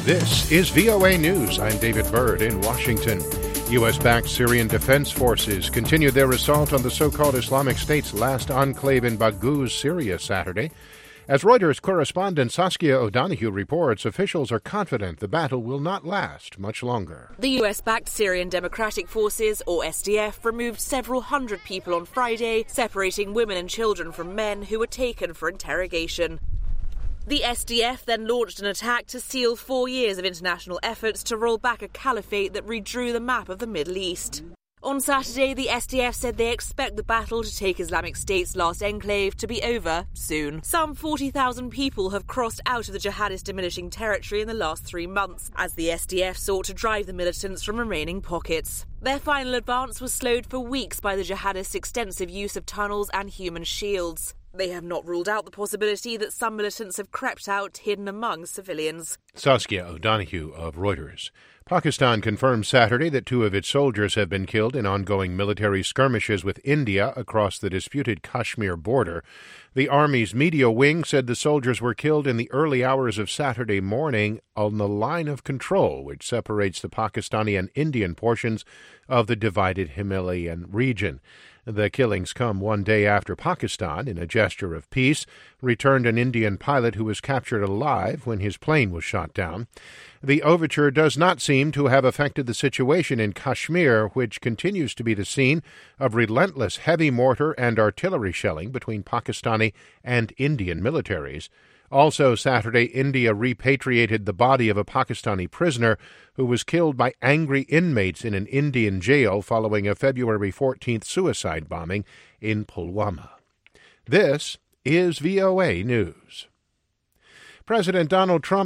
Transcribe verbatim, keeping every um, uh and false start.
This is V O A News. I'm David Byrd in Washington. U S-backed Syrian Defense Forces continued their assault on the so-called Islamic State's last enclave in Baghouz, Syria, Saturday. As Reuters correspondent Saskia O'Donoghue reports, officials are confident the battle will not last much longer. The U S-backed Syrian Democratic Forces, or S D F, removed several hundred people on Friday, separating women and children from men who were taken for interrogation. The S D F then launched an attack to seal four years of international efforts to roll back a caliphate that redrew the map of the Middle East. On Saturday, the S D F said they expect the battle to take Islamic State's last enclave to be over soon. Some forty thousand people have crossed out of the jihadist diminishing territory in the last three months, as the S D F sought to drive the militants from remaining pockets. Their final advance was slowed for weeks by the jihadists' extensive use of tunnels and human shields. They have not ruled out the possibility that some militants have crept out hidden among civilians. Saskia O'Donoghue of Reuters. Pakistan confirmed Saturday that two of its soldiers have been killed in ongoing military skirmishes with India across the disputed Kashmir border. The Army's media wing said the soldiers were killed in the early hours of Saturday morning on the line of control, which separates the Pakistani and Indian portions of the divided Himalayan region. The killings come one day after Pakistan, in a gesture of peace, returned an Indian pilot who was captured alive when his plane was shot down. The overture does not seem to have affected the situation in Kashmir, which continues to be the scene of relentless heavy mortar and artillery shelling between Pakistani and Indian militaries. Also Saturday, India repatriated the body of a Pakistani prisoner who was killed by angry inmates in an Indian jail following a February fourteenth suicide bombing in Pulwama. This is V O A News. President Donald Trump